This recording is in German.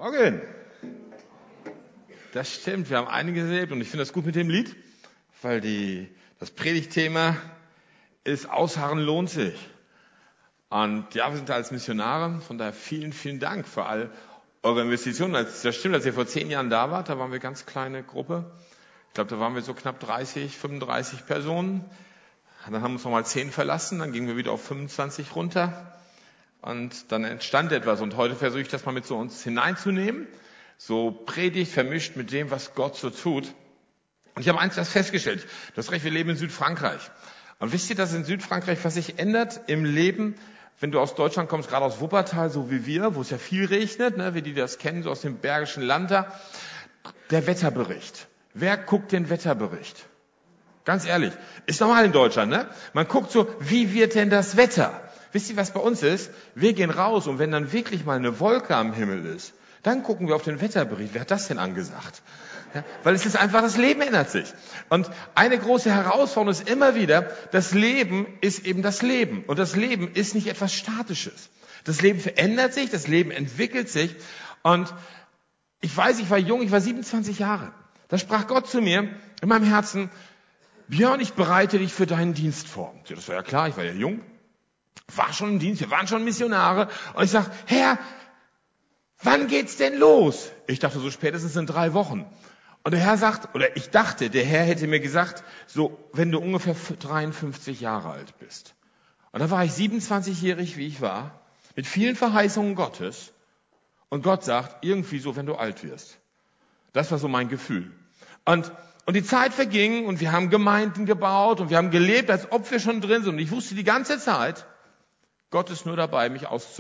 Morgen. Das stimmt, wir haben einiges erlebt und ich finde das gut mit dem Lied, weil das Predigtthema ist Ausharren lohnt sich. Und ja, wir sind da als Missionare, von daher vielen, vielen Dank für all eure Investitionen. Das stimmt, als ihr vor 10 Jahren da wart, da waren wir eine ganz kleine Gruppe. Ich glaube, da waren wir so knapp 30, 35 Personen. Dann haben uns nochmal 10 verlassen, dann gingen wir wieder auf 25 runter. Und dann entstand etwas und heute versuche ich das mal mit zu uns hineinzunehmen. So Predigt vermischt mit dem, was Gott so tut. Und ich habe eins festgestellt. Du hast recht, wir leben in Südfrankreich. Und wisst ihr, dass in Südfrankreich was sich ändert im Leben, wenn du aus Deutschland kommst, gerade aus Wuppertal, so wie wir, wo es ja viel regnet, ne, wie die das kennen, so aus dem Bergischen Land da. Der Wetterbericht. Wer guckt den Wetterbericht? Ganz ehrlich, ist normal in Deutschland, ne? Man guckt so, wie wird denn das Wetter? Wisst ihr, was bei uns ist? Wir gehen raus und wenn dann wirklich mal eine Wolke am Himmel ist, dann gucken wir auf den Wetterbericht. Wer hat das denn angesagt? Ja, weil es ist einfach, das Leben ändert sich. Und eine große Herausforderung ist immer wieder, das Leben ist eben das Leben. Und das Leben ist nicht etwas Statisches. Das Leben verändert sich, das Leben entwickelt sich. Und ich weiß, ich war jung, ich war 27 Jahre. Da sprach Gott zu mir in meinem Herzen, Björn, ich bereite dich für deinen Dienst vor. Das war ja klar, ich war ja jung. War schon im Dienst, wir waren schon Missionare. Und ich sag, Herr, wann geht's denn los? Ich dachte so spätestens in 3 Wochen. Und der Herr sagt, oder ich dachte, der Herr hätte mir gesagt, so, wenn du ungefähr 53 Jahre alt bist. Und da war ich 27-jährig, wie ich war, mit vielen Verheißungen Gottes. Und Gott sagt, irgendwie so, wenn du alt wirst. Das war so mein Gefühl. Und die Zeit verging und wir haben Gemeinden gebaut und wir haben gelebt, als ob wir schon drin sind. Und ich wusste die ganze Zeit, Gott ist nur dabei, mich auszubilden.